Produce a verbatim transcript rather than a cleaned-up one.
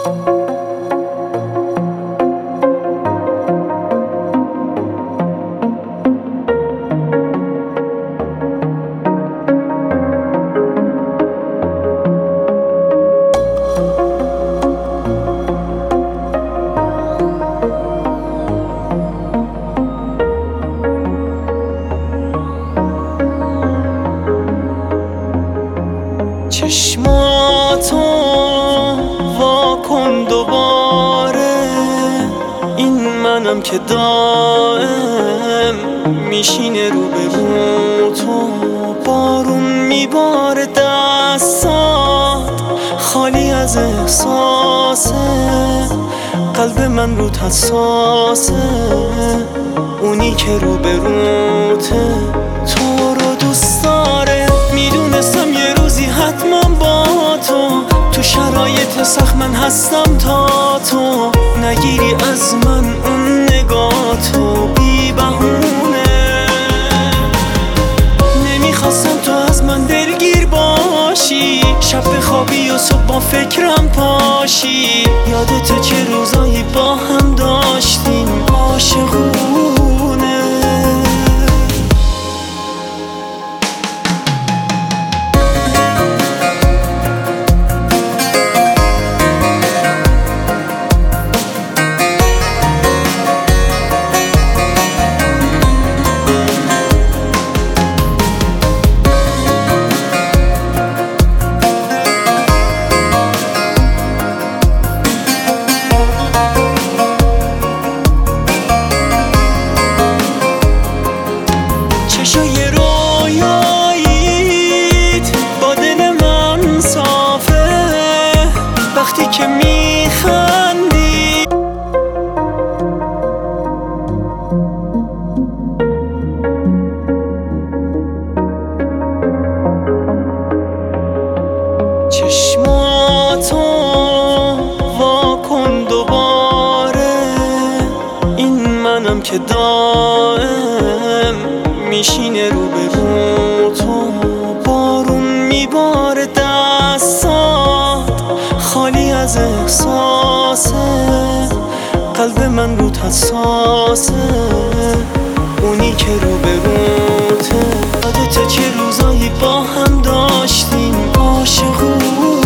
چشماتو وا کن دوباره، این منم که دائم میشینه رو به رو تو. بارون میباره دستات خالی از احساسه، قلب من رو حساسه، اونی که رو به روته تو رو دوست داره. میدونستم یه روزی حتما با تو، تو شرایط سخت من هستم تا تو نگیری از من اون نگاه تو بی بهونه. نمیخواستم تو از من دلگیر باشی، شب بخوابی و صبح با فکرم پاشی. یادت چه روزایی با هم داشتیم عاشقونه. چشای رویاییت با دل من صافه، وقتی که میخندی چشماتو وا کن دوباره، این منم که دائم میشینه رو به رو تو. بارون میباره دستات خالی از احساسه، قلب من رو حساسه، اونی که رو به روته. یادت چه روزایی با هم داشتیم عاشقونه.